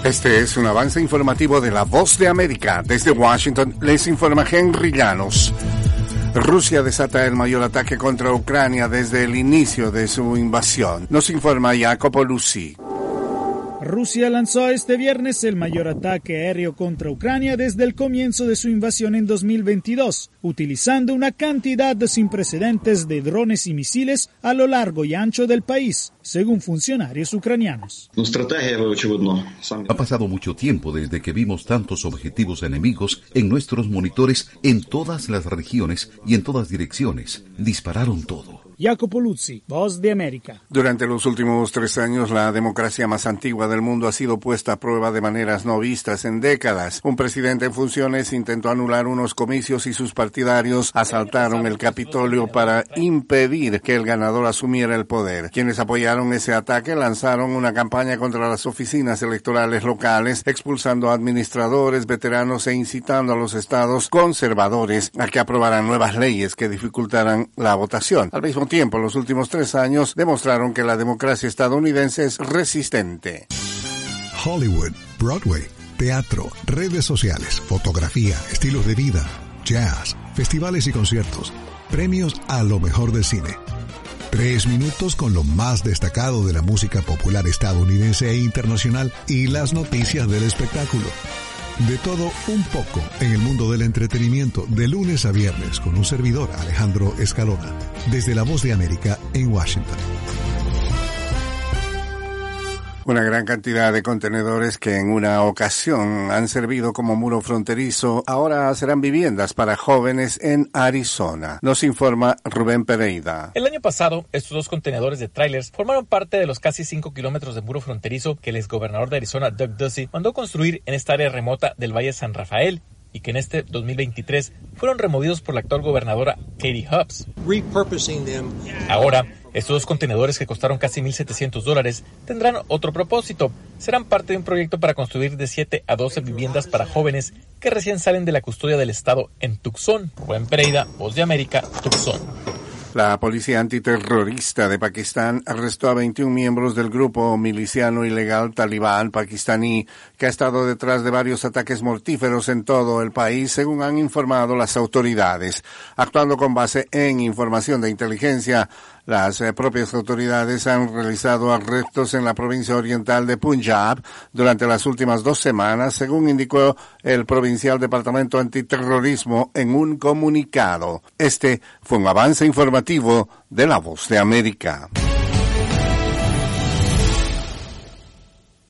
Este es un avance informativo de La Voz de América. Desde Washington les informa Henry Llanos. Rusia desata el mayor ataque contra Ucrania desde el inicio de su invasión. Nos informa Jacopo Luzzi. Rusia lanzó este viernes el mayor ataque aéreo contra Ucrania desde el comienzo de su invasión en 2022, utilizando una cantidad sin precedentes de drones y misiles a lo largo y ancho del país, según funcionarios ucranianos. Ha pasado mucho tiempo desde que vimos tantos objetivos enemigos en nuestros monitores en todas las regiones y en todas direcciones. Dispararon todo. Jacopo Luzzi, Voz de América. Durante los últimos 3 años, la democracia más antigua del mundo ha sido puesta a prueba de maneras no vistas en décadas. Un presidente en funciones intentó anular unos comicios y sus partidarios asaltaron el Capitolio para impedir que el ganador asumiera el poder. Quienes apoyaron ese ataque lanzaron una campaña contra las oficinas electorales locales, expulsando a administradores, veteranos e incitando a los estados conservadores a que aprobaran nuevas leyes que dificultaran la votación. Al mismo tiempo, los últimos 3 años demostraron que la democracia estadounidense es resistente. Hollywood, Broadway, teatro, redes sociales, fotografía, estilos de vida, jazz, festivales y conciertos, premios a lo mejor del cine. 3 minutos con lo más destacado de la música popular estadounidense e internacional y las noticias del espectáculo. De todo un poco en el mundo del entretenimiento de lunes a viernes con un servidor, Alejandro Escalona, desde La Voz de América en Washington. Una gran cantidad de contenedores que en una ocasión han servido como muro fronterizo ahora serán viviendas para jóvenes en Arizona. Nos informa Rubén Pereira. El año pasado, estos 2 contenedores de trailers formaron parte de los casi 5 kilómetros de muro fronterizo que el exgobernador de Arizona, Doug Ducey, mandó construir en esta área remota del Valle San Rafael y que en este 2023 fueron removidos por la actual gobernadora Katie Hobbs. Ahora, estos 2 contenedores que costaron casi $1,700 tendrán otro propósito. Serán parte de un proyecto para construir de 7 a 12 viviendas para jóvenes que recién salen de la custodia del Estado en Tucson. Rubén Pereira, Voz de América, Tucson. La policía antiterrorista de Pakistán arrestó a 21 miembros del grupo miliciano ilegal talibán pakistaní que ha estado detrás de varios ataques mortíferos en todo el país, según han informado las autoridades. Actuando con base en información de inteligencia, las propias autoridades han realizado arrestos en la provincia oriental de Punjab durante las últimas 2 semanas, según indicó el provincial Departamento Antiterrorismo en un comunicado. Este fue un avance informativo de La Voz de América.